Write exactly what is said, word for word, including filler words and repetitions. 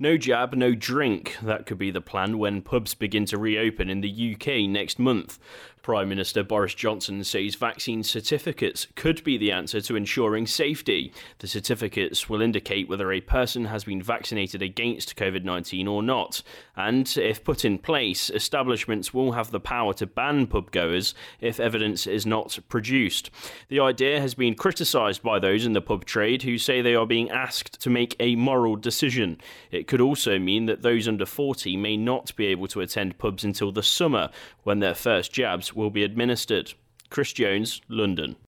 No jab, no drink. That could be the plan when pubs begin to reopen in the U K next month. Prime Minister Boris Johnson says vaccine certificates could be the answer to ensuring safety. The certificates will indicate whether a person has been vaccinated against covid nineteen or not. And if put in place, establishments will have the power to ban pubgoers if evidence is not produced. The idea has been criticised by those in the pub trade who say they are being asked to make a moral decision. It could also mean that those under forty may not be able to attend pubs until the summer, when their first jabs will be administered. Chris Jones, London.